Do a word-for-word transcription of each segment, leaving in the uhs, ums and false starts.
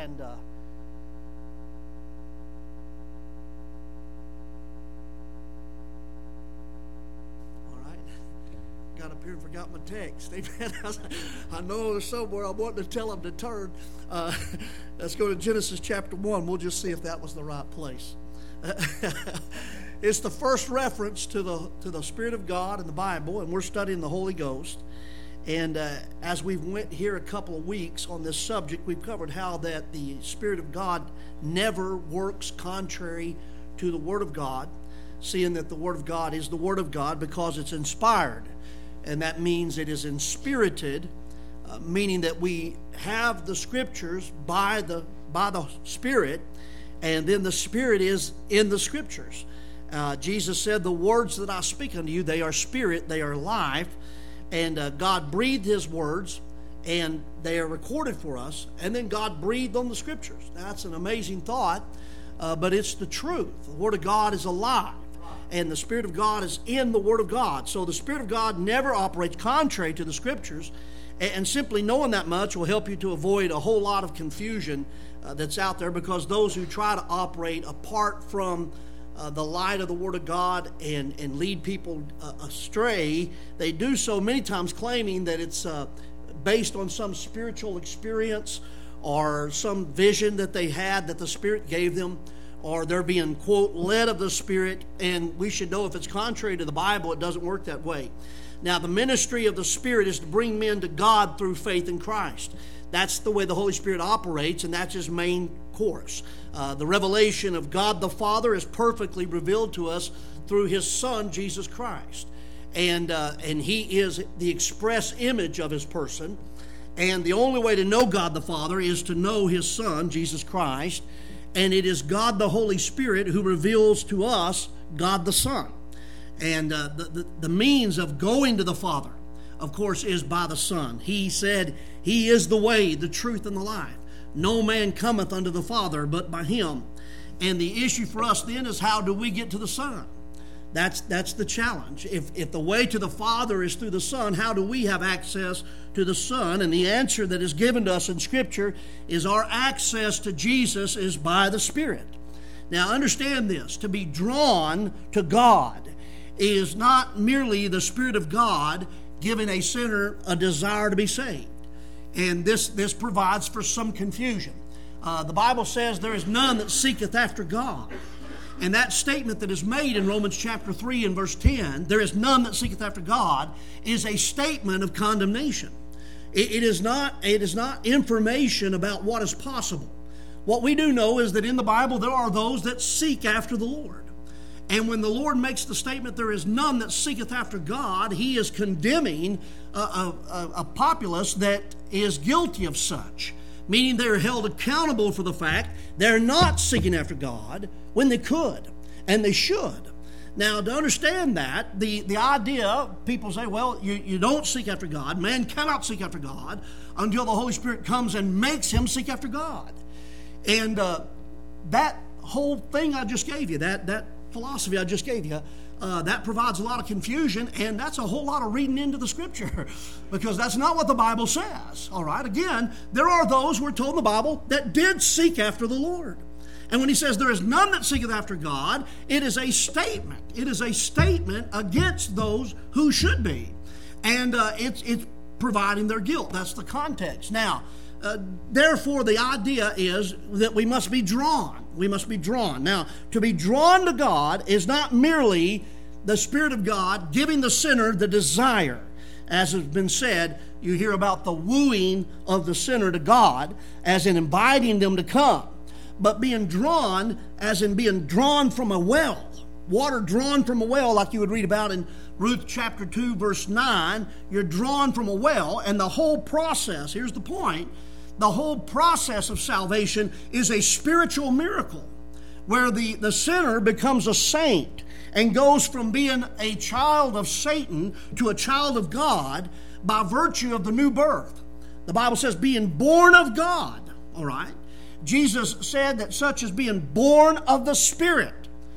And uh, all right, got up here and forgot my text. Amen. I know there's somewhere I'm wanting to tell them to turn. Uh, let's go to Genesis chapter one. We'll just see if that was the right place. It's the first reference to the to the Spirit of God in the Bible, and we're studying the Holy Ghost. And uh, as we've went here a couple of weeks on this subject, we've covered how that the Spirit of God never works contrary to the Word of God, seeing that the Word of God is the Word of God because it's inspired. And that means it is inspirited, uh, meaning that we have the Scriptures by the by the Spirit, and then the Spirit is in the Scriptures. Uh, Jesus said, the words that I speak unto you, they are spirit, they are life. And uh, God breathed His words, and they are recorded for us. And then God breathed on the Scriptures. That's an amazing thought, uh, but it's the truth. The Word of God is alive, and the Spirit of God is in the Word of God. So the Spirit of God never operates contrary to the Scriptures, and, and simply knowing that much will help you to avoid a whole lot of confusion uh, that's out there, because those who try to operate apart from Uh, the light of the Word of God and, and lead people uh, astray, they do so many times claiming that it's uh, based on some spiritual experience or some vision that they had that the Spirit gave them, or they're being, quote, led of the Spirit. And we should know if it's contrary to the Bible, it doesn't work that way. Now, the ministry of the Spirit is to bring men to God through faith in Christ. That's the way the Holy Spirit operates, and that's His main course. Uh, the revelation of God the Father is perfectly revealed to us through His Son, Jesus Christ. And, uh, and He is the express image of His person. And the only way to know God the Father is to know His Son, Jesus Christ. And it is God the Holy Spirit who reveals to us God the Son. And uh, the, the, the means of going to the Father, of course, is by the Son. He said, He is the way, the truth, and the life. No man cometh unto the Father but by Him. And the issue for us then is, how do we get to the Son? That's that's the challenge. If, if the way to the Father is through the Son, how do we have access to the Son? And the answer that is given to us in Scripture is our access to Jesus is by the Spirit. Now understand this. To be drawn to God is not merely the Spirit of God giving a sinner a desire to be saved. And this, this provides for some confusion. Uh, the Bible says there is none that seeketh after God. And that statement that is made in Romans chapter three and verse ten, there is none that seeketh after God, is a statement of condemnation. It, it is not, it is not information about what is possible. What we do know is that in the Bible there are those that seek after the Lord. And when the Lord makes the statement, there is none that seeketh after God, He is condemning a, a, a populace that is guilty of such, meaning they are held accountable for the fact they're not seeking after God when they could, and they should. Now, to understand that, the, the idea, people say, well, you, you don't seek after God. Man cannot seek after God until the Holy Spirit comes and makes him seek after God. And uh, that whole thing I just gave you, that that philosophy I just gave you, uh, that provides a lot of confusion, and that's a whole lot of reading into the Scripture, because that's not what the Bible says. All right, again, there are those, we're told in the Bible, that did seek after the Lord. And when He says there is none that seeketh after God, it is a statement. It is a statement against those who should be. And uh, it's, it's providing their guilt. That's the context. Now, Uh, therefore, the idea is that we must be drawn. We must be drawn. Now, to be drawn to God is not merely the Spirit of God giving the sinner the desire. As has been said, you hear about the wooing of the sinner to God, as in inviting them to come. But being drawn, as in being drawn from a well. Water drawn from a well, like you would read about in Ruth chapter two, verse nine. You're drawn from a well, and the whole process, here's the point, the whole process of salvation is a spiritual miracle where the, the sinner becomes a saint and goes from being a child of Satan to a child of God by virtue of the new birth. The Bible says being born of God, all right? Jesus said that such as being born of the Spirit,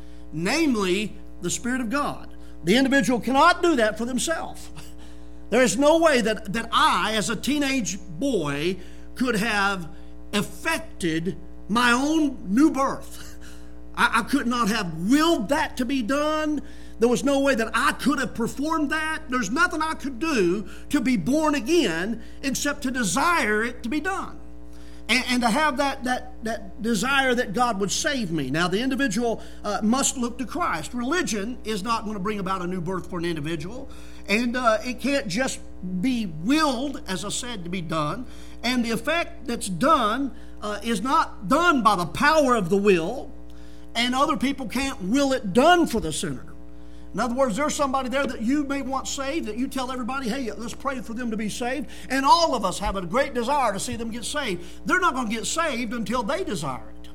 namely the Spirit of God. The individual cannot do that for themselves. There is no way that, that I, as a teenage boy, could have affected my own new birth. I, I could not have willed that to be done. There was no way that I could have performed that. There's nothing I could do to be born again except to desire it to be done. And, and to have that, that, that desire that God would save me. Now, the individual uh, must look to Christ. Religion is not going to bring about a new birth for an individual. And uh, it can't just be willed, as I said, to be done. And the effect that's done uh, is not done by the power of the will. And other people can't will it done for the sinner. In other words, there's somebody there that you may want saved, that you tell everybody, hey, let's pray for them to be saved. And all of us have a great desire to see them get saved. They're not going to get saved until they desire it.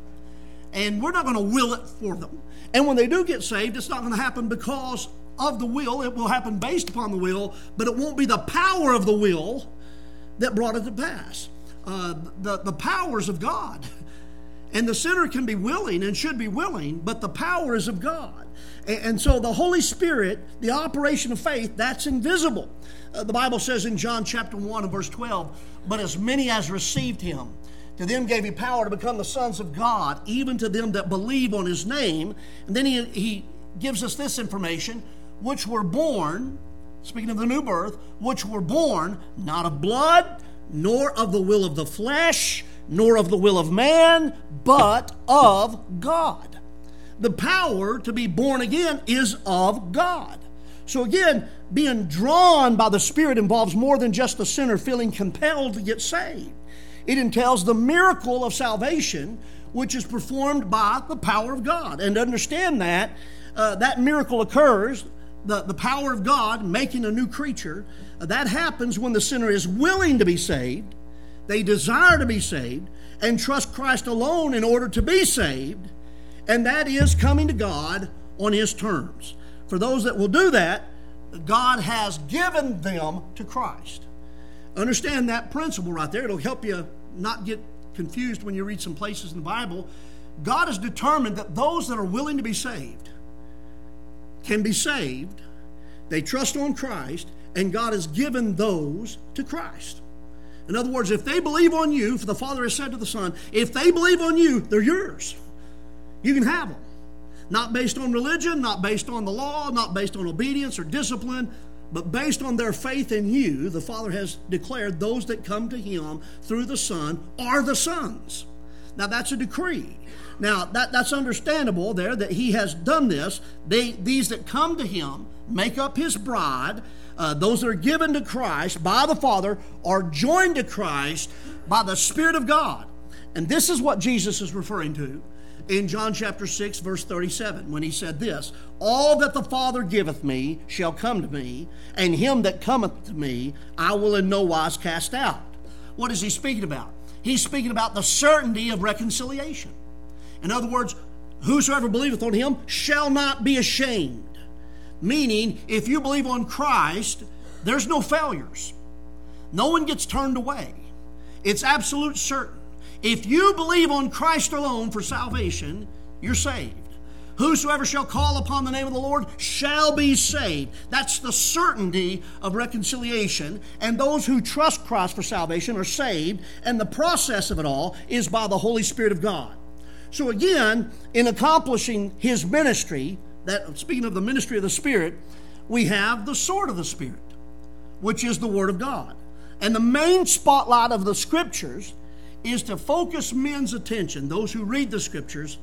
And we're not going to will it for them. And when they do get saved, it's not going to happen because of the will. It will happen based upon the will, but it won't be the power of the will that brought it to pass. Uh, the, the powers of God. And the sinner can be willing and should be willing, but the power is of God. And so the Holy Spirit, the operation of faith, that's invisible. Uh, the Bible says in John chapter one and verse twelve, but as many as received him, to them gave he power to become the sons of God, even to them that believe on his name. And then he, he gives us this information, which were born, speaking of the new birth, which were born not of blood, nor of the will of the flesh, nor of the will of man, but of God. The power to be born again is of God. So again, being drawn by the Spirit involves more than just the sinner feeling compelled to get saved. It entails the miracle of salvation, which is performed by the power of God. And to understand that, uh, that miracle occurs, the, the power of God making a new creature, uh, that happens when the sinner is willing to be saved, they desire to be saved, and trust Christ alone in order to be saved. And that is coming to God on his terms. For those that will do that, God has given them to Christ. Understand that principle right there. It'll help you not get confused when you read some places in the Bible. God has determined that those that are willing to be saved can be saved. They trust on Christ, and God has given those to Christ. In other words, if they believe on you, for the Father has said to the Son, if they believe on you, they're yours. You can have them. Not based on religion, not based on the law, not based on obedience or discipline, but based on their faith in you. The Father has declared those that come to him through the Son are the sons. Now that's a decree. Now that, that's understandable there that he has done this. They, these that come to him make up his bride. Uh, those that are given to Christ by the Father are joined to Christ by the Spirit of God. And this is what Jesus is referring to in John chapter six, verse thirty-seven, when he said this, all that the Father giveth me shall come to me, and him that cometh to me I will in no wise cast out. What is he speaking about? He's speaking about the certainty of reconciliation. In other words, whosoever believeth on him shall not be ashamed. Meaning, if you believe on Christ, there's no failures. No one gets turned away. It's absolute certain. If you believe on Christ alone for salvation, you're saved. Whosoever shall call upon the name of the Lord shall be saved. That's the certainty of reconciliation. And those who trust Christ for salvation are saved. And the process of it all is by the Holy Spirit of God. So again, in accomplishing his ministry, that speaking of the ministry of the Spirit, we have the sword of the Spirit, which is the Word of God. And the main spotlight of the Scriptures is to focus men's attention, those who read the Scriptures,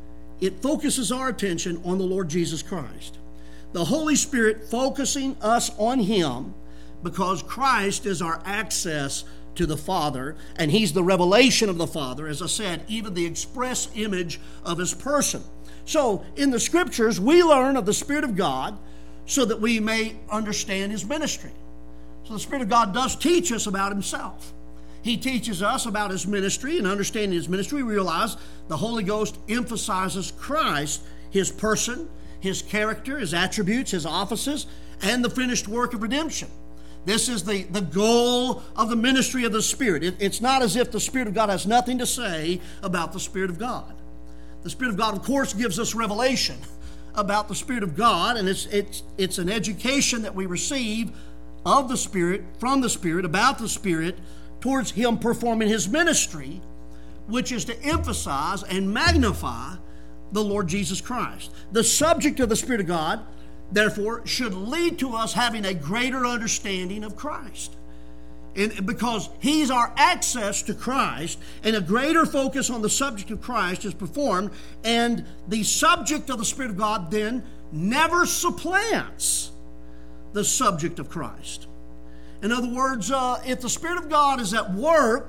it focuses our attention on the Lord Jesus Christ. The Holy Spirit focusing us on him because Christ is our access to the Father, and he's the revelation of the Father, as I said, even the express image of his person. So in the Scriptures, we learn of the Spirit of God so that we may understand his ministry. So the Spirit of God does teach us about himself. He teaches us about his ministry, and understanding his ministry, we realize the Holy Ghost emphasizes Christ, his person, his character, his attributes, his offices, and the finished work of redemption. This is the, the goal of the ministry of the Spirit. It, it's not as if the Spirit of God has nothing to say about the Spirit of God. The Spirit of God, of course, gives us revelation about the Spirit of God, and it's, it's, it's an education that we receive of the Spirit, from the Spirit, about the Spirit, towards him performing his ministry. which is to emphasize and magnify the Lord Jesus Christ. The subject of the Spirit of God, therefore, should lead to us having a greater understanding of Christ. And because He's our access to Christ, and a greater focus on the subject of Christ is performed, and the subject of the Spirit of God then never supplants the subject of Christ. In other words, uh, if the Spirit of God is at work,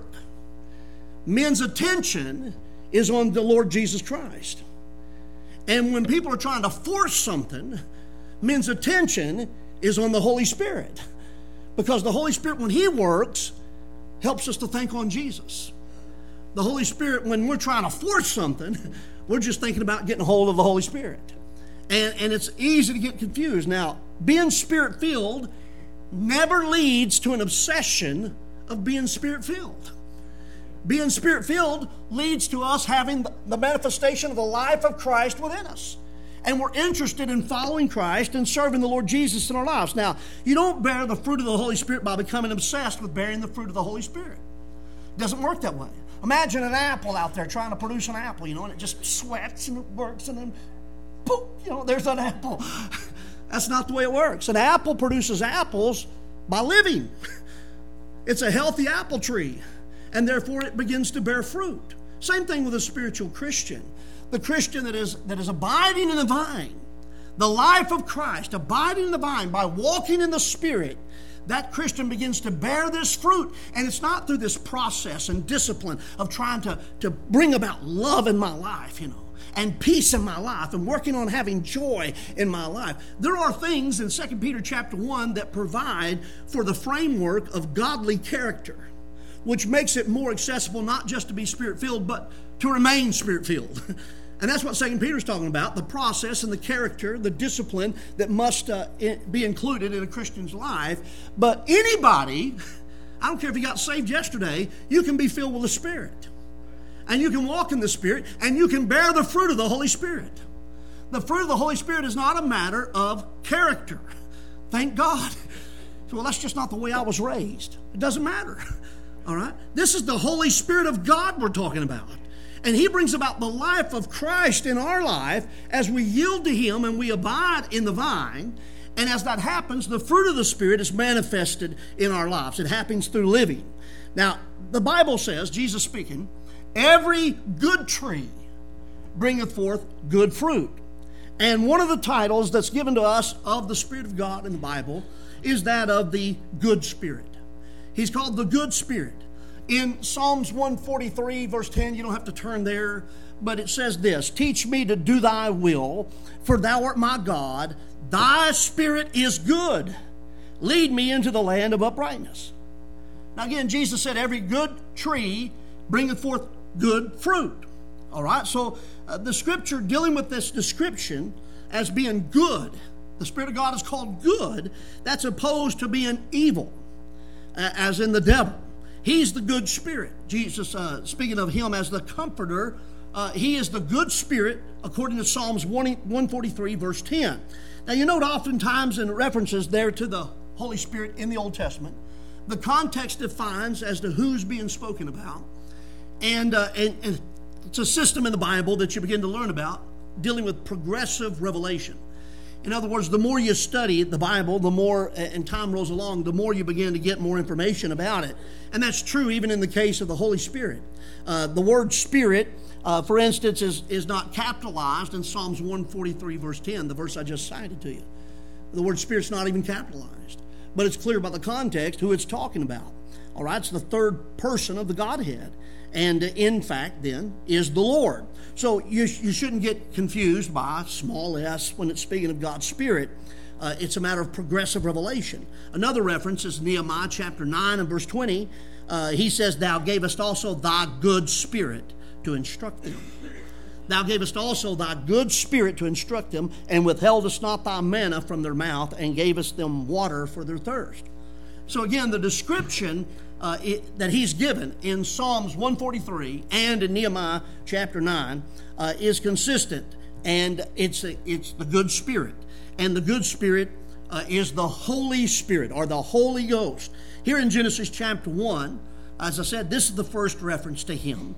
men's attention is on the Lord Jesus Christ. And when people are trying to force something, men's attention is on the Holy Spirit. Because the Holy Spirit, when He works, helps us to think on Jesus. The Holy Spirit, when we're trying to force something, we're just thinking about getting a hold of the Holy Spirit. And, and it's easy to get confused. Now, being Spirit-filled never leads to an obsession of being Spirit-filled. Being Spirit-filled leads to us having the manifestation of the life of Christ within us. And we're interested in following Christ and serving the Lord Jesus in our lives. Now, you don't bear the fruit of the Holy Spirit by becoming obsessed with bearing the fruit of the Holy Spirit. It doesn't work that way. Imagine an apple out there trying to produce an apple, you know, and it just sweats and it works, and then, poof, you know, there's an apple. That's not the way it works. An apple produces apples by living. It's a healthy apple tree, and therefore it begins to bear fruit. Same thing with a spiritual Christian. The Christian that is that is abiding in the vine, the life of Christ, abiding in the vine by walking in the Spirit, that Christian begins to bear this fruit. And it's not through this process and discipline of trying to, to bring about love in my life, you know, and peace in my life, and working on having joy in my life. There are things in Second Peter chapter one that provide for the framework of godly character, which makes it more accessible not just to be Spirit-filled, but to remain Spirit-filled. And that's what Second Peter is talking about, the process and the character, the discipline that must uh, be included in a Christian's life. But anybody, I don't care if you got saved yesterday, you can be filled with the Spirit. And you can walk in the Spirit, and you can bear the fruit of the Holy Spirit. The fruit of the Holy Spirit is not a matter of character. Thank God. Well, that's just not the way I was raised. It doesn't matter. All right? This is the Holy Spirit of God we're talking about. And He brings about the life of Christ in our life as we yield to Him and we abide in the vine. And as that happens, the fruit of the Spirit is manifested in our lives. It happens through living. Now, the Bible says, Jesus speaking, every good tree bringeth forth good fruit. And one of the titles that's given to us of the Spirit of God in the Bible is that of the good Spirit. He's called the good Spirit. In Psalms one forty-three, verse ten, you don't have to turn there, but it says this, teach me to do thy will, for thou art my God. Thy Spirit is good. Lead me into the land of uprightness. Now again, Jesus said every good tree bringeth forth good fruit. All right, so uh, the Scripture dealing with this description as being good, the Spirit of God is called good, that's opposed to being evil, uh, as in the devil. He's the good Spirit. Jesus, uh, speaking of Him as the Comforter, uh, He is the good Spirit, according to Psalms one forty-three, verse ten. Now, you note oftentimes in references there to the Holy Spirit in the Old Testament, the context defines as to who's being spoken about. And, uh, and, and it's a system in the Bible that you begin to learn about, dealing with progressive revelation. In other words, the more you study the Bible, the more, and time rolls along, the more you begin to get more information about it. And that's true even in the case of the Holy Spirit. Uh, the word Spirit, uh, for instance, is, is not capitalized in Psalms one forty-three, verse ten, the verse I just cited to you. The word Spirit's not even capitalized. But it's clear by the context who it's talking about. All right, it's the third person of the Godhead. And in fact, then, is the Lord. So you, you shouldn't get confused by small s when it's speaking of God's Spirit. Uh, it's a matter of progressive revelation. Another reference is Nehemiah chapter nine and verse twenty. Uh, he says, thou gavest also thy good Spirit to instruct them. Thou gavest also thy good Spirit to instruct them, and withheldest not thy manna from their mouth, and gavest them water for their thirst. So again, the description uh, it, that he's given in Psalms one forty-three and in Nehemiah chapter nine uh, is consistent, and it's a, it's the good Spirit. And the good Spirit uh, is the Holy Spirit, or the Holy Ghost. Here in Genesis chapter one, as I said, this is the first reference to Him.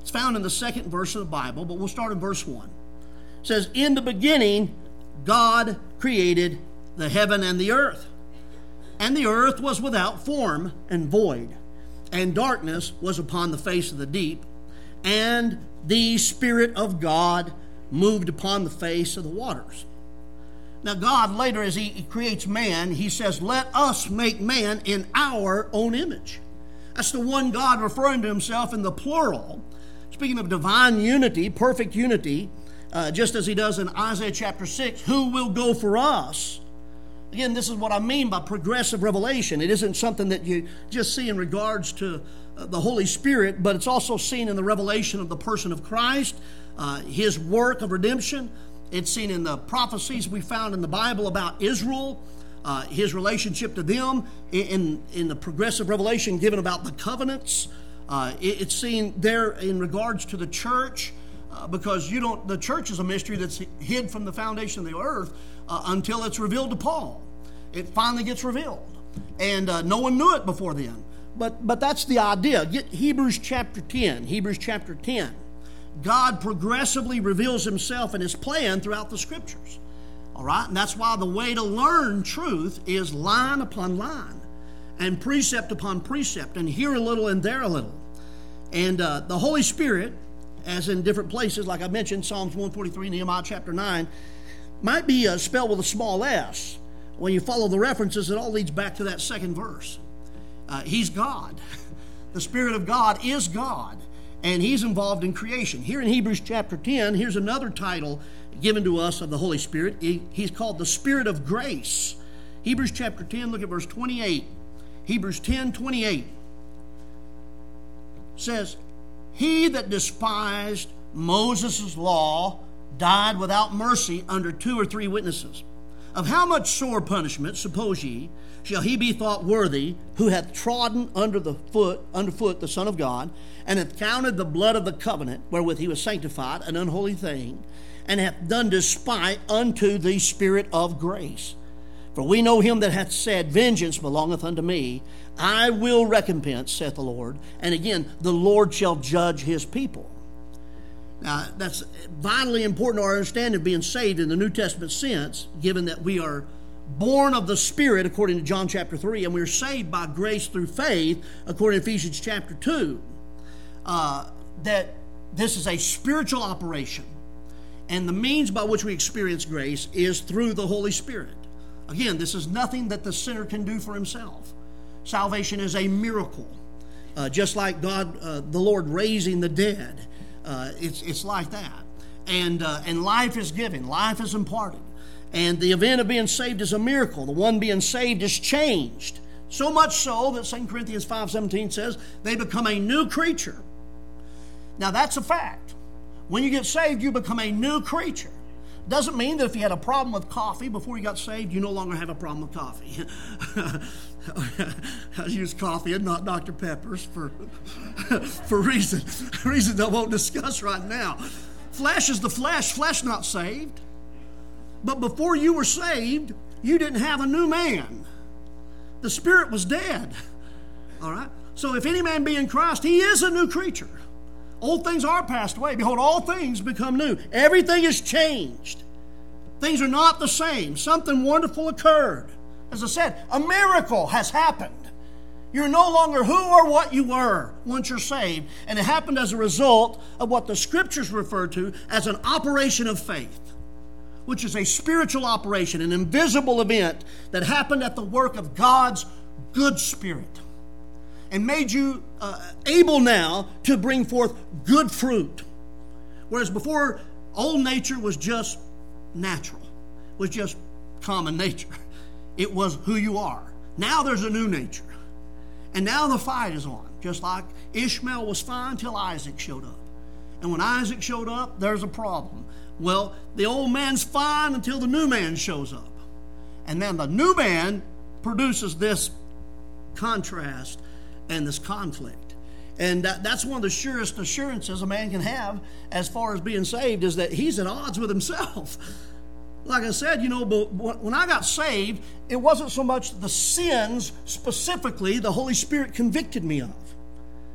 It's found in the second verse of the Bible, but we'll start in verse one. It says, in the beginning, God created the heaven and the earth. And the earth was without form and void, and darkness was upon the face of the deep, and the Spirit of God moved upon the face of the waters. Now God, later as he creates man, he says, let us make man in our own image. That's the one God referring to himself in the plural. Speaking of divine unity, perfect unity, uh, just as he does in Isaiah chapter six, who will go for us? Again, this is what I mean by progressive revelation. It isn't something that you just see in regards to uh, the Holy Spirit, but it's also seen in the revelation of the person of Christ, uh, his work of redemption. It's seen in the prophecies we found in the Bible about Israel, uh, his relationship to them, in, in the progressive revelation given about the covenants. Uh, it, it's seen there in regards to the church, uh, because you don't. The church is a mystery that's hid from the foundation of the earth uh, until it's revealed to Paul. It finally gets revealed, and uh, no one knew it before then. But but that's the idea. Get Hebrews chapter ten. Hebrews chapter ten. God progressively reveals himself and his plan throughout the scriptures. All right? And that's why the way to learn truth is line upon line and precept upon precept, and here a little and there a little. And uh, the Holy Spirit, as in different places, like I mentioned, Psalms one forty-three, Nehemiah chapter nine, might be uh, spelled with a small s. When you follow the references, it all leads back to that second verse. Uh, he's God. The Spirit of God is God, and he's involved in creation. Here in Hebrews chapter ten, here's another title given to us of the Holy Spirit. He, he's called the Spirit of Grace. Hebrews chapter ten, look at verse twenty-eight. Hebrews ten, twenty-eight says, he that despised Moses' law died without mercy under two or three witnesses. Of how much sore punishment, suppose ye, shall he be thought worthy, who hath trodden under the foot, underfoot the Son of God, and hath counted the blood of the covenant, wherewith he was sanctified, an unholy thing, and hath done despite unto the Spirit of grace? For we know him that hath said, vengeance belongeth unto me, I will recompense, saith the Lord. And again, the Lord shall judge his people. Now, that's vitally important to our understanding of being saved in the New Testament sense, given that we are born of the Spirit, according to John chapter three, and we are saved by grace through faith, according to Ephesians chapter two. Uh, that this is a spiritual operation, and the means by which we experience grace is through the Holy Spirit. Again, this is nothing that the sinner can do for himself. Salvation is a miracle. Uh, just like God, uh, the Lord raising the dead. Uh, it's, it's like that. And, uh, and life is given. Life is imparted. And the event of being saved is a miracle. The one being saved is changed. So much so that Second Corinthians five seventeen says they become a new creature. Now that's a fact. When you get saved, you become a new creature. Doesn't mean that if you had a problem with coffee before you got saved, you no longer have a problem with coffee. I use coffee and not Doctor Pepper's for for reasons reasons I won't discuss right now. Flesh is the flesh. Flesh not saved. But before you were saved, you didn't have a new man. The spirit was dead. All right? So if any man be in Christ, he is a new creature. Old things are passed away. Behold, all things become new. Everything is changed. Things are not the same. Something wonderful occurred. As I said, a miracle has happened. You're no longer who or what you were once you're saved. And it happened as a result of what the Scriptures refer to as an operation of faith, which is a spiritual operation, an invisible event that happened at the work of God's good Spirit, and made you uh, able now to bring forth good fruit. Whereas before, old nature was just natural, was just common nature. It was who you are. Now there's a new nature. And now the fight is on, just like Ishmael was fine till Isaac showed up. And when Isaac showed up, there's a problem. Well, the old man's fine until the new man shows up. And then the new man produces this contrast and this conflict. And that, that's one of the surest assurances a man can have as far as being saved, is that he's at odds with himself. Like I said, you know, but when I got saved, it wasn't so much the sins specifically the Holy Spirit convicted me of.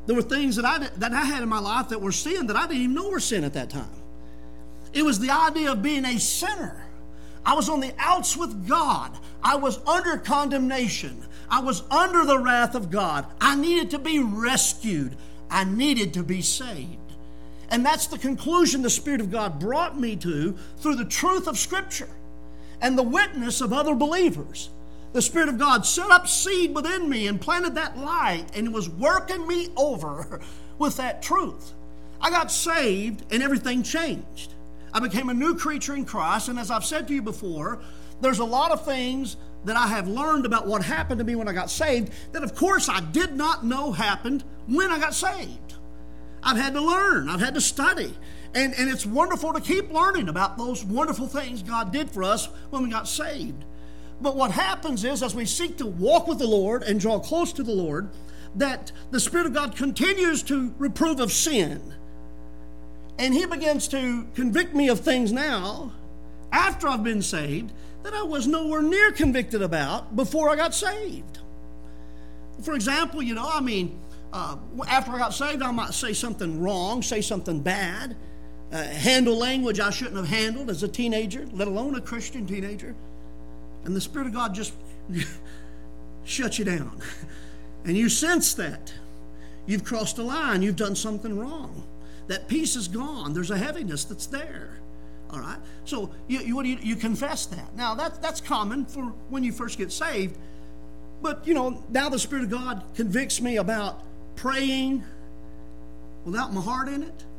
There were things that I, that I had in my life that were sin that I didn't even know were sin at that time. It was the idea of being a sinner. I was on the outs with God. I was under condemnation. I was under the wrath of God. I needed to be rescued. I needed to be saved. And that's the conclusion the Spirit of God brought me to through the truth of Scripture and the witness of other believers. The Spirit of God set up seed within me and planted that light, and it was working me over with that truth. I got saved and everything changed. I became a new creature in Christ, and as I've said to you before, there's a lot of things that I have learned about what happened to me when I got saved that, of course, I did not know happened when I got saved. I've had to learn. I've had to study. And, and it's wonderful to keep learning about those wonderful things God did for us when we got saved. But what happens is, as we seek to walk with the Lord and draw close to the Lord, that the Spirit of God continues to reprove of sin. And He begins to convict me of things now, after I've been saved, that I was nowhere near convicted about before I got saved. For example, you know, I mean, uh, after I got saved, I might say something wrong, say something bad, uh, handle language I shouldn't have handled as a teenager, let alone a Christian teenager. And the Spirit of God just shuts you down. And you sense that. You've crossed a line. You've done something wrong. That peace is gone. There's a heaviness that's there. All right? So you, you, you, you confess that. Now, that, that's common for when you first get saved. But, you know, now the Spirit of God convicts me about praying without my heart in it.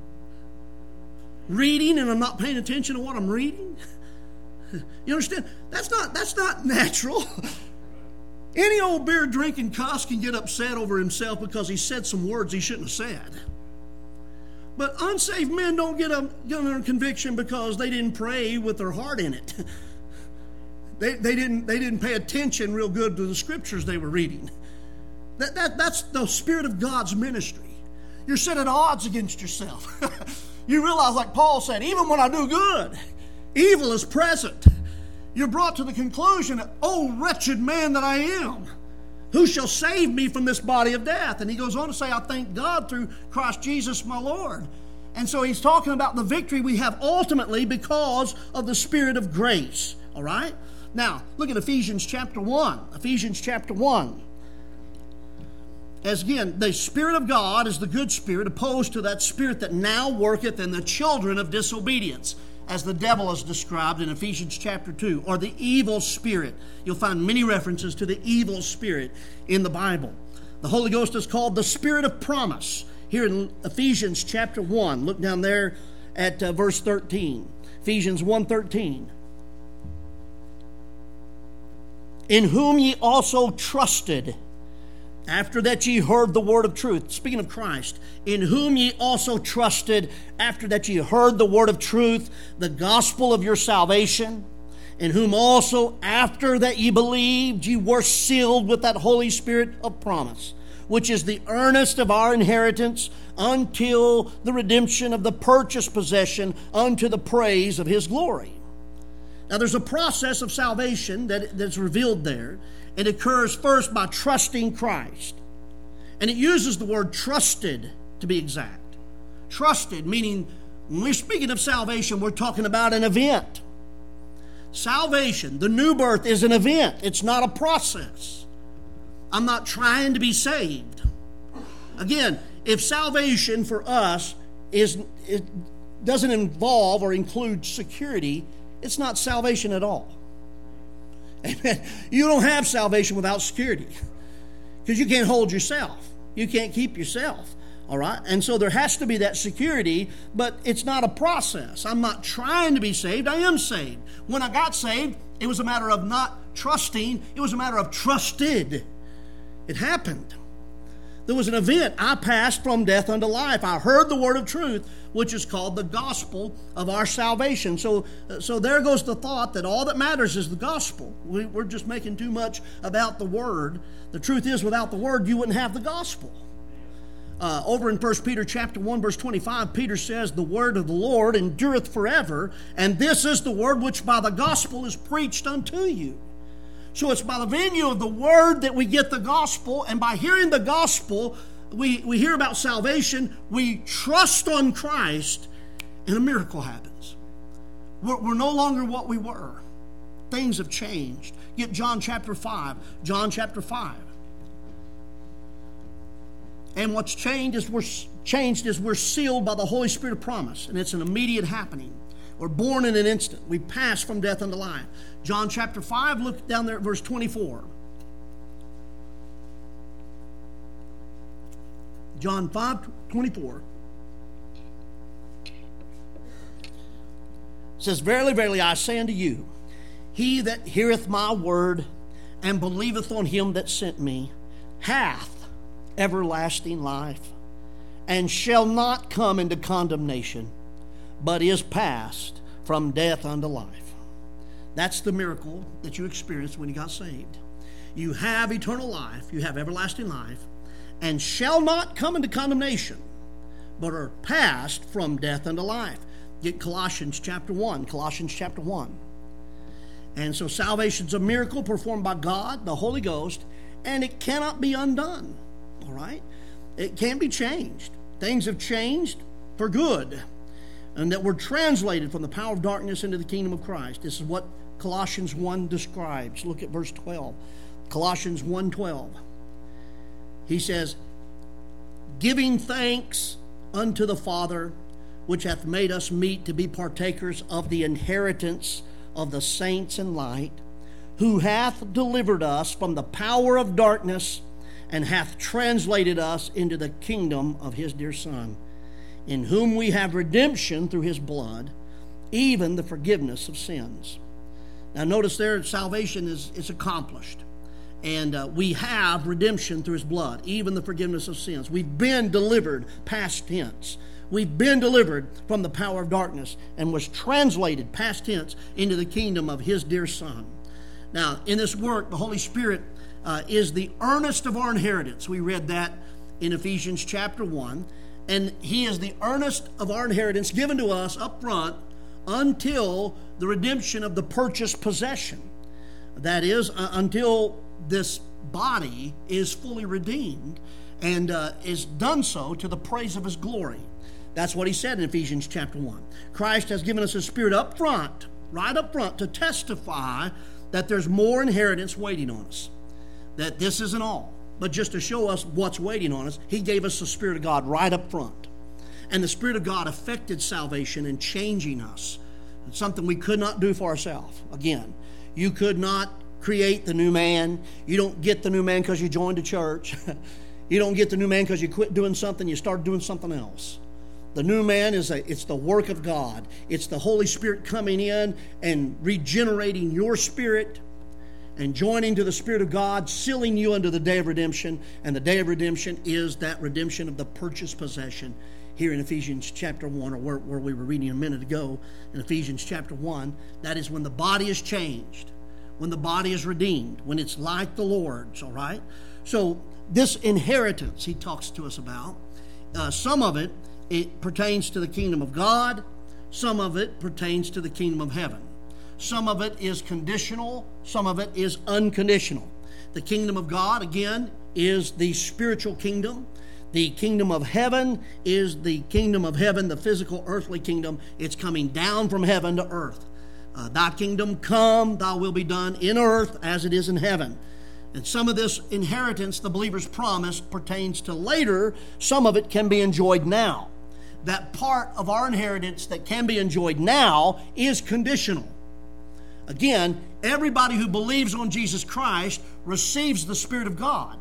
Reading and I'm not paying attention to what I'm reading. You understand? That's not, that's not natural. Any old beer drinking cuss can get upset over himself because he said some words he shouldn't have said. But unsaved men don't get a, get a conviction because they didn't pray with their heart in it. They, they, didn't, they didn't pay attention real good to the scriptures they were reading. That, that, that's the Spirit of God's ministry. You're set at odds against yourself. You realize, like Paul said, even when I do good, evil is present. You're brought to the conclusion that, oh, wretched man that I am, who shall save me from this body of death? And he goes on to say, I thank God through Christ Jesus my Lord. And so he's talking about the victory we have ultimately because of the Spirit of grace. All right? Now, look at Ephesians chapter one. Ephesians chapter one. As again, the Spirit of God is the good spirit opposed to that spirit that now worketh in the children of disobedience, as the devil is described in Ephesians chapter two, or the evil spirit. You'll find many references to the evil spirit in the Bible. The Holy Ghost is called the Spirit of promise. Here in Ephesians chapter one, look down there at uh, verse thirteen. Ephesians one thirteen. In whom ye also trusted, after that ye heard the word of truth. Speaking of Christ, in whom ye also trusted, after that ye heard the word of truth, the gospel of your salvation, in whom also after that ye believed, ye were sealed with that Holy Spirit of promise, which is the earnest of our inheritance until the redemption of the purchased possession unto the praise of His glory. Now there's a process of salvation that, that's revealed there. It occurs first by trusting Christ. And it uses the word trusted to be exact. Trusted, meaning when we're speaking of salvation, we're talking about an event. Salvation, the new birth, is an event. It's not a process. I'm not trying to be saved. Again, if salvation for us is it doesn't involve or include security, it's not salvation at all. Amen. You don't have salvation without security because you can't hold yourself. You can't keep yourself. All right? And so there has to be that security, but it's not a process. I'm not trying to be saved. I am saved. When I got saved, it was a matter of not trusting. It was a matter of trusted. It happened. There was an event. I passed from death unto life. I heard the word of truth, which is called the gospel of our salvation. So, so there goes the thought that all that matters is the gospel. We, we're just making too much about the word. The truth is, without the word, you wouldn't have the gospel. Uh, over in First Peter chapter one, verse twenty-five, Peter says, the word of the Lord endureth forever, and this is the word which by the gospel is preached unto you. So it's by the venue of the word that we get the gospel, and by hearing the gospel, we, we hear about salvation, we trust on Christ, and a miracle happens. We're, we're no longer what we were. Things have changed. Get John chapter five. John chapter five. And what's changed is we're changed is we're sealed by the Holy Spirit of promise, and it's an immediate happening. We're born in an instant. We pass from death unto life. John chapter five, look down there at verse twenty-four. John five, twenty-four. Says, Verily, verily, I say unto you, he that heareth my word and believeth on him that sent me hath everlasting life, and shall not come into condemnation, but is passed from death unto life. That's the miracle that you experienced when you got saved. You have eternal life, you have everlasting life, and shall not come into condemnation, but are passed from death unto life. Get Colossians chapter one, Colossians chapter one. And so salvation's a miracle performed by God, the Holy Ghost, and it cannot be undone. All right? It can't be changed. Things have changed for good, and that we're translated from the power of darkness into the kingdom of Christ. This is what Colossians one describes. Look at verse twelve. Colossians one twelve. He says, giving thanks unto the Father, which hath made us meet to be partakers of the inheritance of the saints in light, who hath delivered us from the power of darkness, and hath translated us into the kingdom of his dear Son, in whom we have redemption through his blood, even the forgiveness of sins. Now notice there, salvation is, is accomplished. And uh, we have redemption through his blood, even the forgiveness of sins. We've been delivered, past tense. We've been delivered from the power of darkness and was translated, past tense, into the kingdom of his dear Son. Now, in this work, the Holy Spirit uh, is the earnest of our inheritance. We read that in Ephesians chapter one. And he is the earnest of our inheritance given to us up front until the redemption of the purchased possession. That is, uh, until this body is fully redeemed and uh, is done so to the praise of his glory. That's what he said in Ephesians chapter one. Christ has given us his Spirit up front, right up front, to testify that there's more inheritance waiting on us. That this isn't all, but just to show us what's waiting on us, he gave us the Spirit of God right up front. And the Spirit of God affected salvation and changing us. It's something we could not do for ourselves. Again, you could not create the new man. You don't get the new man because you joined a church. You don't get the new man because you quit doing something, you start doing something else. The new man is a, it's the work of God. It's the Holy Spirit coming in and regenerating your spirit and joining to the Spirit of God, sealing you unto the day of redemption. And the day of redemption is that redemption of the purchased possession here in Ephesians chapter one, or where, where we were reading a minute ago in Ephesians chapter one. That is when the body is changed, when the body is redeemed, when it's like the Lord's, all right? So this inheritance he talks to us about, uh, some of it, it pertains to the kingdom of God. Some of it pertains to the kingdom of heaven. Some of it is conditional. Some of it is unconditional. The kingdom of God, again, is the spiritual kingdom. The kingdom of heaven is the kingdom of heaven, the physical earthly kingdom. It's coming down from heaven to earth. Uh, thy kingdom come, thy will be done in earth as it is in heaven. And some of this inheritance the believer's promise pertains to later. Some of it can be enjoyed now. That part of our inheritance that can be enjoyed now is conditional. Again, everybody who believes on Jesus Christ receives the Spirit of God.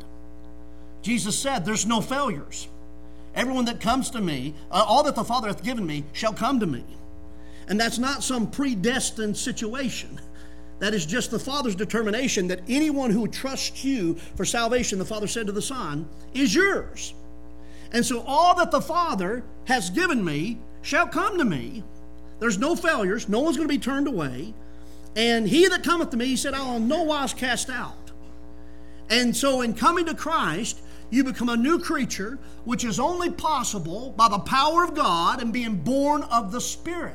Jesus said, there's no failures. Everyone that comes to me, uh, all that the Father hath given me, shall come to me. And that's not some predestined situation. That is just the Father's determination that anyone who trusts you for salvation, the Father said to the Son, is yours. And so all that the Father has given me shall come to me. There's no failures. No one's going to be turned away. And he that cometh to me, he said, I will in no wise cast out. And so in coming to Christ, you become a new creature, which is only possible by the power of God and being born of the Spirit.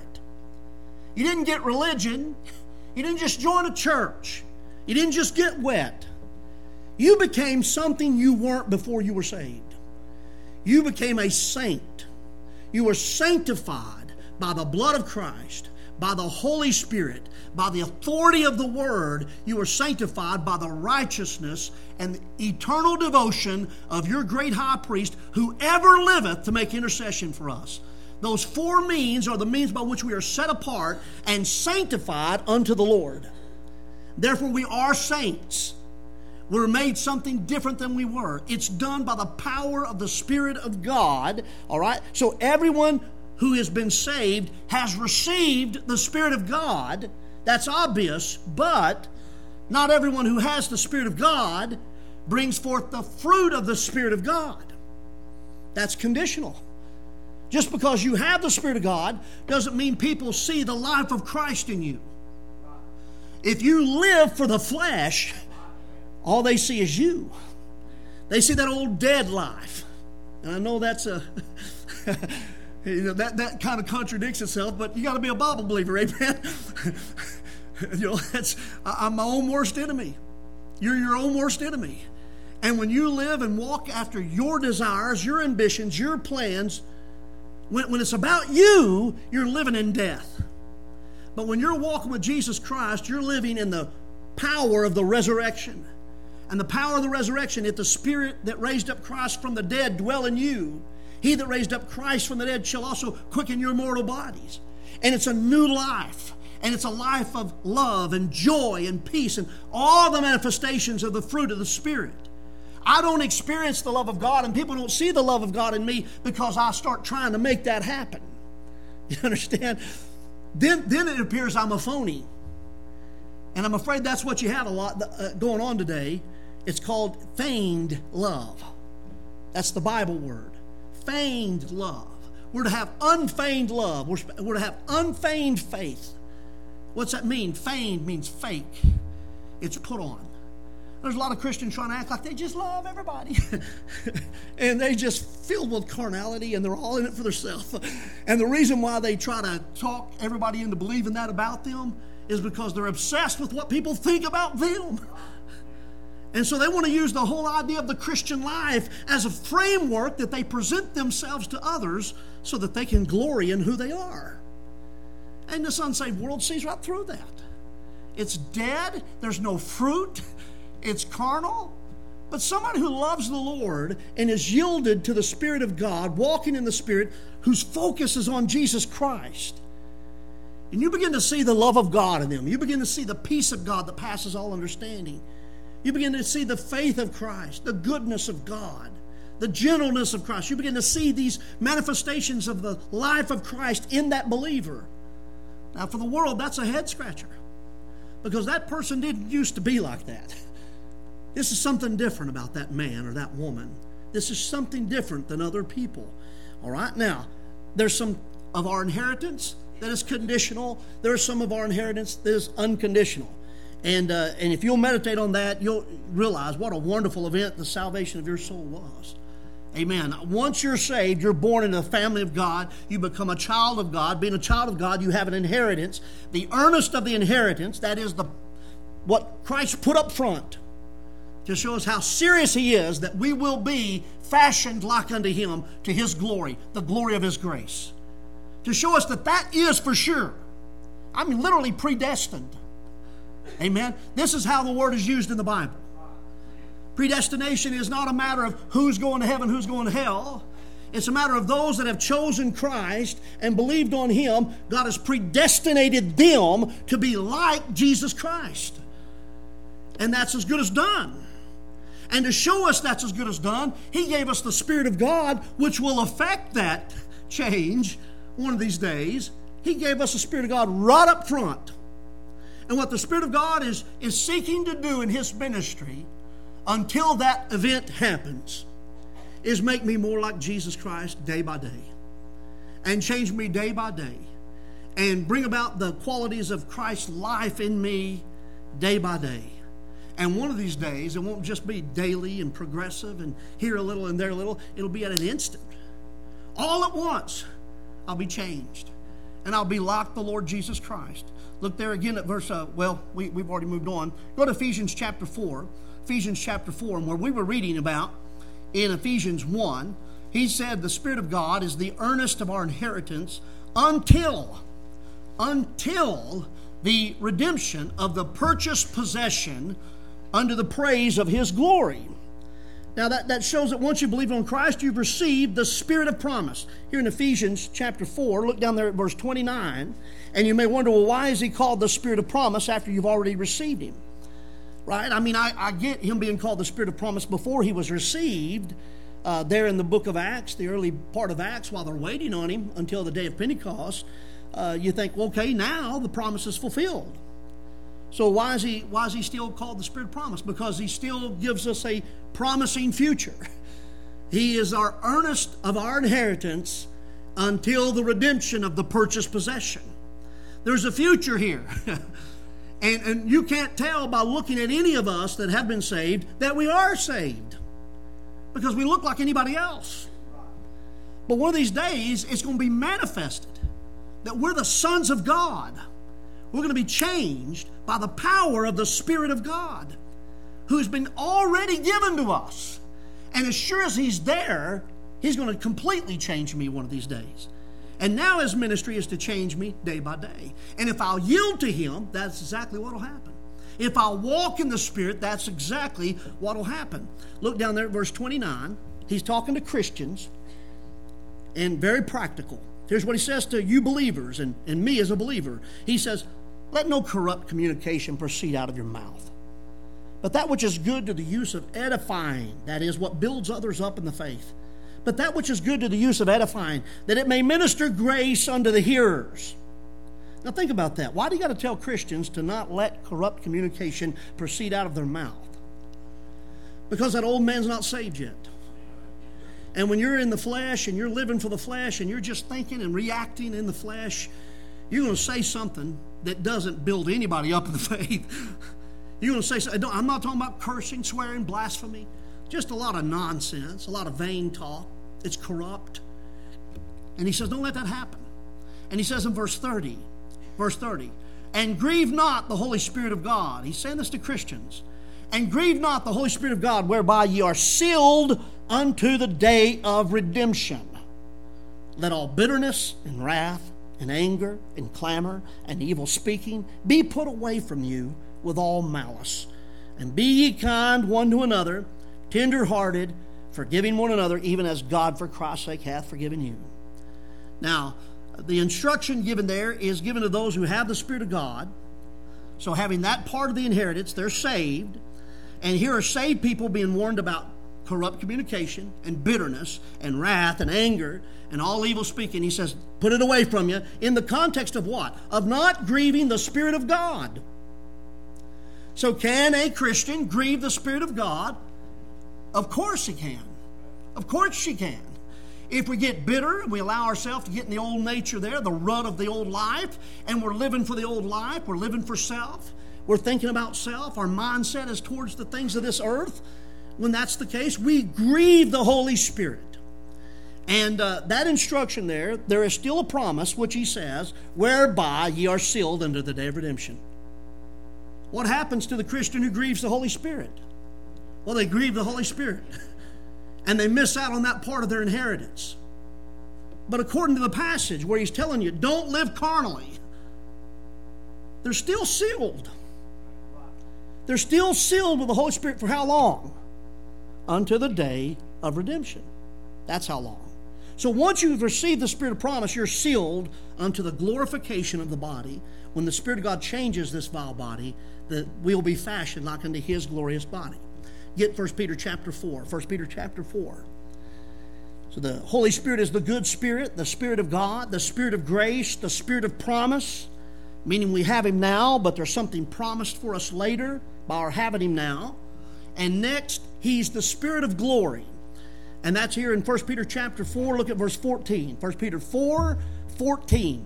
You didn't get religion. You didn't just join a church. You didn't just get wet. You became something you weren't before you were saved. You became a saint. You were sanctified by the blood of Christ, by the Holy Spirit, by the authority of the Word. You were sanctified by the righteousness and eternal devotion of your great high priest, who ever liveth to make intercession for us. Those four means are the means by which we are set apart and sanctified unto the Lord. Therefore, we are saints. We're made something different than we were. It's done by the power of the Spirit of God. All right? So everyone who has been saved has received the Spirit of God. That's obvious. But not everyone who has the Spirit of God brings forth the fruit of the Spirit of God. That's conditional. Just because you have the Spirit of God doesn't mean people see the life of Christ in you. If you live for the flesh, all they see is you. They see that old dead life. And I know that's a, you know, that, that kind of contradicts itself, but you got to be a Bible believer, amen? You know, that's, I'm my own worst enemy. You're your own worst enemy. And when you live and walk after your desires, your ambitions, your plans, when, when it's about you, you're living in death. But when you're walking with Jesus Christ, you're living in the power of the resurrection. And the power of the resurrection, if the Spirit that raised up Christ from the dead dwell in you, He that raised up Christ from the dead shall also quicken your mortal bodies. And it's a new life. And it's a life of love and joy and peace and all the manifestations of the fruit of the Spirit. I don't experience the love of God, and people don't see the love of God in me because I start trying to make that happen. You understand? Then, then it appears I'm a phony. And I'm afraid that's what you have a lot uh, going on today. It's called feigned love. That's the Bible word. Feigned love. We're to have unfeigned love. We're, we're to have unfeigned faith. What's that mean? Feigned means fake. It's put on. There's a lot of Christians trying to act like they just love everybody. And they just filled with carnality, and they're all in it for themselves. And the reason why they try to talk everybody into believing that about them is because they're obsessed with what people think about them. And so they want to use the whole idea of the Christian life as a framework that they present themselves to others so that they can glory in who they are. And this unsaved world sees right through that. It's dead. There's no fruit. It's carnal. But somebody who loves the Lord and is yielded to the Spirit of God, walking in the Spirit, whose focus is on Jesus Christ, and you begin to see the love of God in them. You begin to see the peace of God that passes all understanding. You begin to see the faith of Christ, the goodness of God, the gentleness of Christ. You begin to see these manifestations of the life of Christ in that believer. Now, for the world, that's a head scratcher, because that person didn't used to be like that. This is something different about that man or that woman. This is something different than other people. All right? Now, there's some of our inheritance that is conditional. There's some of our inheritance that is unconditional. And, uh, and if you'll meditate on that, you'll realize what a wonderful event the salvation of your soul was. Amen. Once you're saved, you're born into the family of God. You become a child of God. Being a child of God, you have an inheritance. The earnest of the inheritance, that is the what Christ put up front to show us how serious He is, that we will be fashioned like unto Him to His glory, the glory of His grace. To show us that that is for sure. I mean, literally predestined. Amen. This is how the word is used in the Bible. Predestination is not a matter of who's going to heaven, who's going to hell. It's a matter of those that have chosen Christ and believed on Him. God has predestinated them to be like Jesus Christ. And that's as good as done. And to show us that's as good as done, He gave us the Spirit of God, which will affect that change one of these days. He gave us the Spirit of God right up front. And what the Spirit of God is, is seeking to do in His ministry until that event happens is make me more like Jesus Christ day by day, and change me day by day, and bring about the qualities of Christ's life in me day by day. And one of these days, it won't just be daily and progressive and here a little and there a little. It'll be at an instant. All at once, I'll be changed. And I'll be like the Lord Jesus Christ. Look there again at verse, uh, well, we, we've already moved on. Go to Ephesians chapter four. Ephesians chapter four, and where we were reading about in Ephesians one, he said the Spirit of God is the earnest of our inheritance until, until the redemption of the purchased possession under the praise of His glory. Now that, that shows that once you believe on Christ, you've received the Spirit of promise. Here in Ephesians chapter four, look down there at verse twenty-nine, and you may wonder, well, why is he called the Spirit of promise after you've already received Him? Right? I mean, I, I get him being called the Spirit of promise before he was received uh, there in the book of Acts, the early part of Acts, while they're waiting on him until the day of Pentecost. Uh, you think, well, okay, now the promise is fulfilled. So why is he why is he still called the Spirit of promise? Because he still gives us a promising future. He is our earnest of our inheritance until the redemption of the purchased possession. There's a future here. and, and you can't tell by looking at any of us that have been saved that we are saved, because we look like anybody else. But one of these days, it's going to be manifested that we're the sons of God. We're going to be changed by the power of the Spirit of God, who's been already given to us. And as sure as He's there, He's going to completely change me one of these days. And now His ministry is to change me day by day. And if I'll yield to Him, that's exactly what will happen. If I'll walk in the Spirit, that's exactly what will happen. Look down there at verse twenty-nine. He's talking to Christians, and very practical. Here's what he says to you believers and, and me as a believer. He says, let no corrupt communication proceed out of your mouth, but that which is good to the use of edifying, that is, what builds others up in the faith. But that which is good to the use of edifying, that it may minister grace unto the hearers. Now think about that. Why do you got to tell Christians to not let corrupt communication proceed out of their mouth? Because that old man's not saved yet. And when you're in the flesh and you're living for the flesh and you're just thinking and reacting in the flesh, you're going to say something that doesn't build anybody up in the faith. You're going to say something. I'm not talking about cursing, swearing, blasphemy. Just a lot of nonsense, a lot of vain talk. It's corrupt. And he says, don't let that happen. And he says in verse thirty, verse thirty, and grieve not the Holy Spirit of God. He's saying this to Christians. And grieve not the Holy Spirit of God, whereby ye are sealed unto the day of redemption. Let all bitterness and wrath and anger and clamor and evil speaking be put away from you with all malice. And be ye kind one to another, tender-hearted, forgiving one another, even as God for Christ's sake hath forgiven you. Now, the instruction given there is given to those who have the Spirit of God. So having that part of the inheritance, they're saved. And here are saved people being warned about corrupt communication and bitterness and wrath and anger and all evil speaking. He says, put it away from you in the context of what? Of not grieving the Spirit of God. So can a Christian grieve the Spirit of God? Of course he can. Of course she can. If we get bitter and we allow ourselves to get in the old nature there, the rut of the old life, and we're living for the old life, we're living for self, we're thinking about self, our mindset is towards the things of this earth, when that's the case, we grieve the Holy Spirit. And uh, that instruction there, there is still a promise, which he says, whereby ye are sealed unto the day of redemption. What happens to the Christian who grieves the Holy Spirit? Well, they grieve the Holy Spirit. And they miss out on that part of their inheritance. But according to the passage where he's telling you, don't live carnally, they're still sealed. They're still sealed with the Holy Spirit for how long? Unto the day of redemption. That's how long. So once you've received the Spirit of promise, you're sealed unto the glorification of the body. When the Spirit of God changes this vile body, that we'll be fashioned like unto His glorious body. Get First Peter chapter four. First Peter chapter four. So the Holy Spirit is the good Spirit, the Spirit of God, the Spirit of grace, the Spirit of promise, meaning we have Him now, but there's something promised for us later by our having Him now. And next, He's the Spirit of glory. And that's here in First Peter chapter four. Look at verse fourteen. First Peter four, fourteen.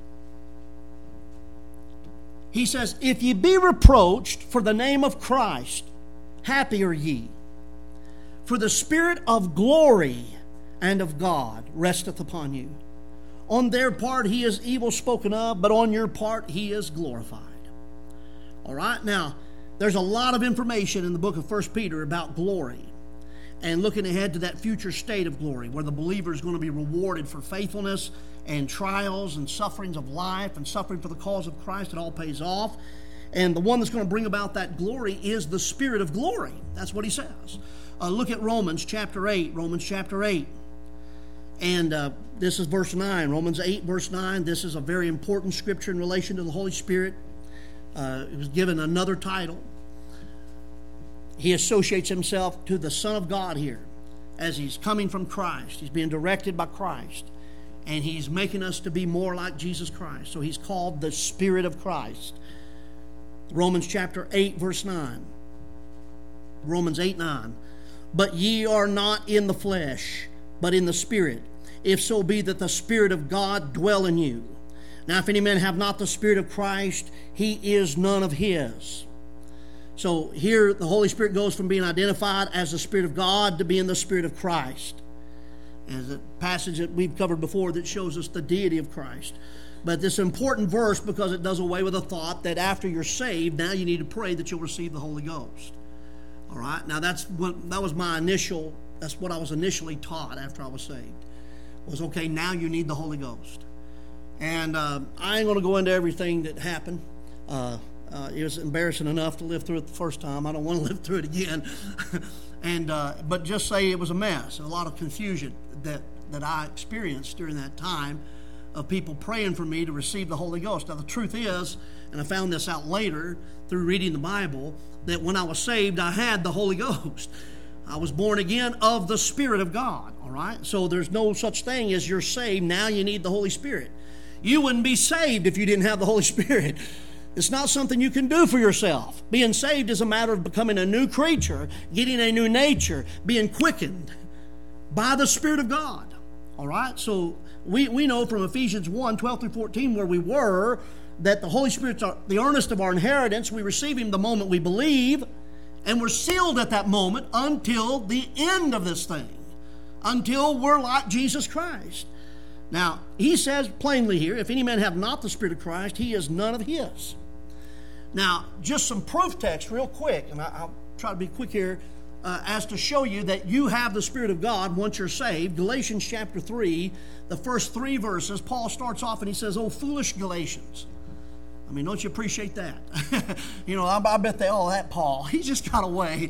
He says, if ye be reproached for the name of Christ, happy are ye, for the Spirit of glory and of God resteth upon you. On their part he is evil spoken of, but on your part he is glorified. All right, now, there's a lot of information in the book of First Peter about glory. and looking ahead to that future state of glory where the believer is going to be rewarded for faithfulness and trials and sufferings of life and suffering for the cause of Christ. It all pays off. And the one that's going to bring about that glory is the Spirit of glory. That's what he says. Uh, look at Romans chapter eight. Romans chapter eight. And uh, this is verse nine. Romans eight, verse nine. This is a very important scripture in relation to the Holy Spirit. Uh, it was given another title. He associates himself to the Son of God here as he's coming from Christ. He's being directed by Christ. And he's making us to be more like Jesus Christ. So he's called the Spirit of Christ. Romans chapter eight, verse nine. Romans eight, nine. But ye are not in the flesh, but in the Spirit, if so be that the Spirit of God dwell in you. Now if any man have not the Spirit of Christ, he is none of his. So here the Holy Spirit goes from being identified as the Spirit of God to being the Spirit of Christ. As a passage that we've covered before that shows us the deity of Christ. But this important verse because it does away with the thought that after you're saved, now you need to pray that you'll receive the Holy Ghost. All right? Now that's what, that was my initial, that's what I was initially taught after I was saved. Was okay, now you need the Holy Ghost. And uh, I ain't going to go into everything that happened. Uh, uh, it was embarrassing enough to live through it the first time. I don't want to live through it again. and uh, But just say it was a mess, a lot of confusion that, that I experienced during that time of people praying for me to receive the Holy Ghost. Now the truth is, and I found this out later through reading the Bible, that when I was saved, I had the Holy Ghost. I was born again of the Spirit of God, all right? So there's no such thing as you're saved, now you need the Holy Spirit. You wouldn't be saved if you didn't have the Holy Spirit. It's not something you can do for yourself. Being saved is a matter of becoming a new creature, getting a new nature, being quickened by the Spirit of God, all right? So we, we know from Ephesians one, twelve through fourteen, where we were, that the Holy Spirit's our, the earnest of our inheritance. We receive Him the moment we believe, and we're sealed at that moment until the end of this thing, until we're like Jesus Christ. Now, he says plainly here, if any man have not the Spirit of Christ, he is none of his. Now, just some proof text real quick, and I, I'll try to be quick here, uh, as to show you that you have the Spirit of God once you're saved. Galatians chapter three, the first three verses, Paul starts off and he says, "Oh, foolish Galatians." I mean, don't you appreciate that? you know, I, I bet they, oh, that Paul, he just got away.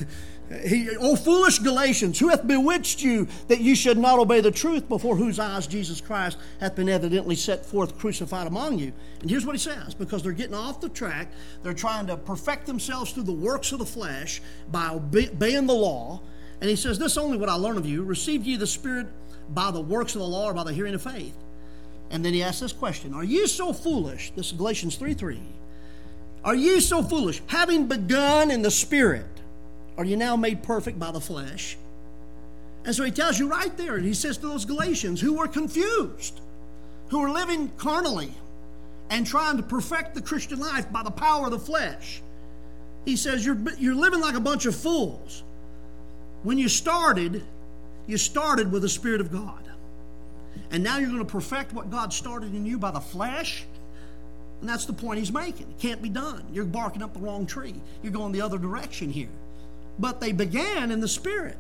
he, oh, foolish Galatians, who hath bewitched you that you should not obey the truth, before whose eyes Jesus Christ hath been evidently set forth crucified among you? And here's what he says, because they're getting off the track. They're trying to perfect themselves through the works of the flesh by obeying the law. And he says, this only what I learn of you, received ye the Spirit by the works of the law or by the hearing of faith? And then he asks this question, are you so foolish? This is Galatians three three. Are you so foolish, having begun in the Spirit, are you now made perfect by the flesh? And so he tells you right there, and he says to those Galatians who were confused, who were living carnally and trying to perfect the Christian life by the power of the flesh. He says, you're, you're living like a bunch of fools. When you started, you started with the Spirit of God. And now you're going to perfect what God started in you by the flesh? And that's the point he's making. It can't be done. You're barking up the wrong tree. You're going the other direction here. But they began in the Spirit.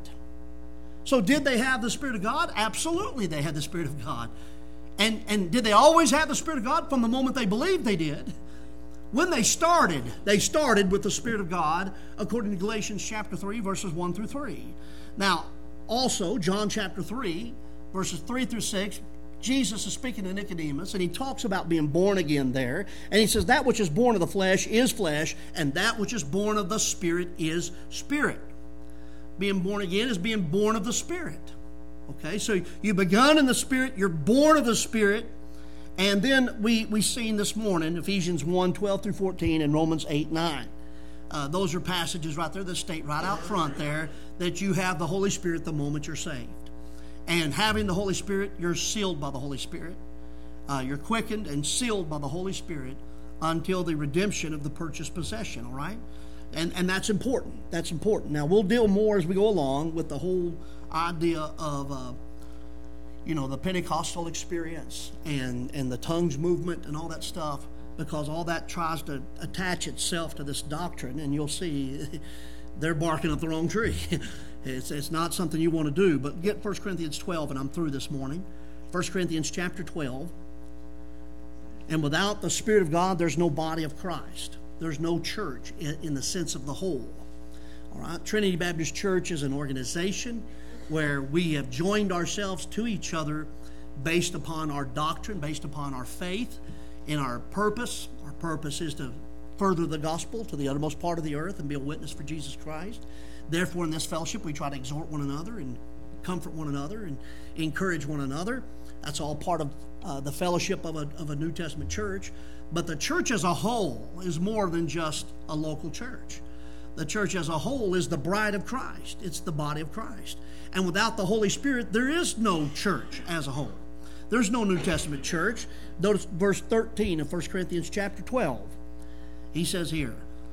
So did they have the Spirit of God? Absolutely they had the Spirit of God. And, and did they always have the Spirit of God? From the moment they believed, they did. When they started, they started with the Spirit of God, according to Galatians chapter three, verses one through three. Now, also, John chapter three, verses three through six, Jesus is speaking to Nicodemus, and he talks about being born again there. And he says, that which is born of the flesh is flesh, and that which is born of the Spirit is spirit. Being born again is being born of the Spirit. Okay, so you begun in the Spirit, you're born of the Spirit, and then we, we seen this morning, Ephesians one, twelve through fourteen, and Romans eight, nine. Uh, those are passages right there that state right out front there that you have the Holy Spirit the moment you're saved. And having the Holy Spirit, you're sealed by the Holy Spirit. Uh, you're quickened and sealed by the Holy Spirit until the redemption of the purchased possession, all right? And and that's important. That's important. Now, we'll deal more as we go along with the whole idea of, uh, you know, the Pentecostal experience and, and the tongues movement and all that stuff, because all that tries to attach itself to this doctrine, and you'll see they're barking up the wrong tree. it's, it's not something you want to do. But get First Corinthians twelve, and I'm through this morning. First Corinthians chapter twelve. And without the Spirit of God, there's no body of Christ. There's no church in, in the sense of the whole. All right? Trinity Baptist Church is an organization where we have joined ourselves to each other based upon our doctrine, based upon our faith, in our purpose. Our purpose is to further the gospel to the uttermost part of the earth and be a witness for Jesus Christ. Therefore, in this fellowship, we try to exhort one another and comfort one another and encourage one another. That's all part of uh, the fellowship of a, of a New Testament church. But the church as a whole is more than just a local church. The church as a whole is the bride of Christ. It's the body of Christ. And without the Holy Spirit, there is no church as a whole. There's no New Testament church. Notice verse thirteen of First Corinthians chapter twelve. He says here,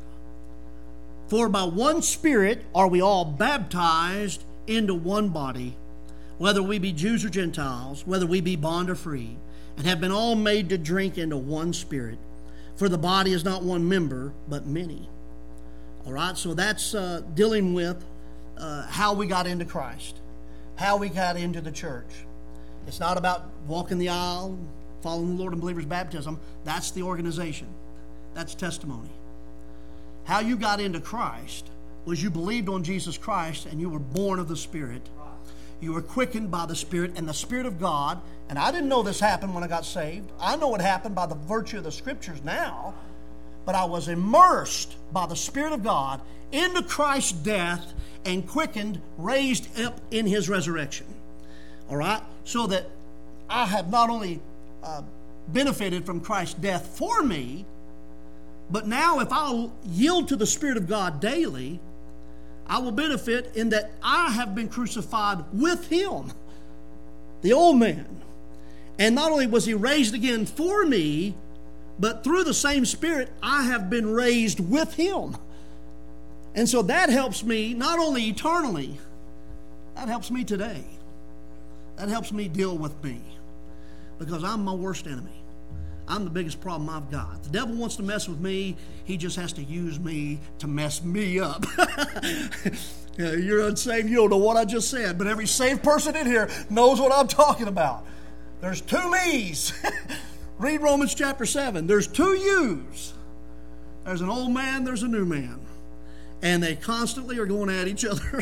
"For by one Spirit are we all baptized into one body, whether we be Jews or Gentiles, whether we be bond or free, and have been all made to drink into one Spirit. For the body is not one member, but many." All right, so that's uh, dealing with uh, how we got into Christ, how we got into the church. It's not about walking the aisle, following the Lord in believers' baptism. That's the organization. That's testimony. How you got into Christ was you believed on Jesus Christ and you were born of the Spirit. You were quickened by the Spirit, and the Spirit of God, and I didn't know this happened when I got saved. I know it happened by the virtue of the Scriptures now, but I was immersed by the Spirit of God into Christ's death and quickened, raised up in His resurrection. All right? So that I have not only uh, benefited from Christ's death for me, but now if I'll yield to the Spirit of God daily, I will benefit in that I have been crucified with Him, the old man. And not only was He raised again for me, but through the same Spirit, I have been raised with Him. And so that helps me not only eternally, that helps me today. That helps me deal with me, because I'm my worst enemy. I'm the biggest problem I've got. The devil wants to mess with me. He just has to use me to mess me up. Yeah, you're unsaved. You don't know what I just said. But every saved person in here knows what I'm talking about. There's two me's. Read Romans chapter seven. There's two yous. There's an old man, there's a new man. And they constantly are going at each other.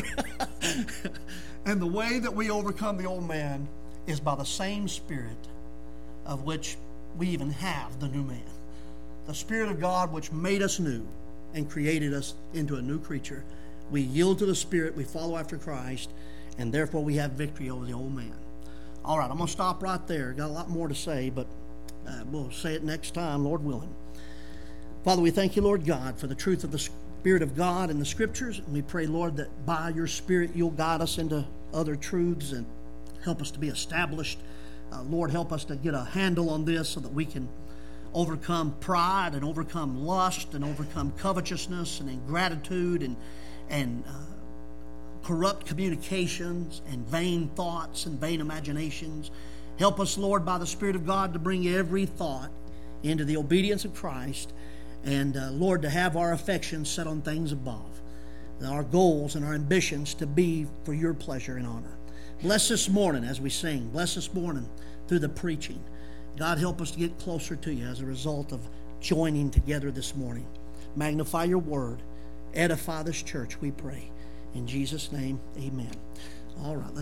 And the way that we overcome the old man is by the same Spirit of which we even have the new man. The Spirit of God which made us new and created us into a new creature. We yield to the Spirit, we follow after Christ, and therefore we have victory over the old man. All right, I'm going to stop right there. Got a lot more to say, but uh, we'll say it next time, Lord willing. Father, we thank you, Lord God, for the truth of the Spirit of God in the Scriptures. And we pray, Lord, that by your Spirit you'll guide us into other truths and help us to be established. Uh, Lord, help us to get a handle on this so that we can overcome pride and overcome lust and overcome covetousness and ingratitude and, and uh, corrupt communications and vain thoughts and vain imaginations. Help us, Lord, by the Spirit of God to bring every thought into the obedience of Christ and, uh, Lord, to have our affections set on things above, and our goals and our ambitions to be for your pleasure and honor. Bless this morning as we sing. Bless this morning through the preaching. God, help us to get closer to you as a result of joining together this morning. Magnify your word. Edify this church, we pray. In Jesus' name, amen. All right, let's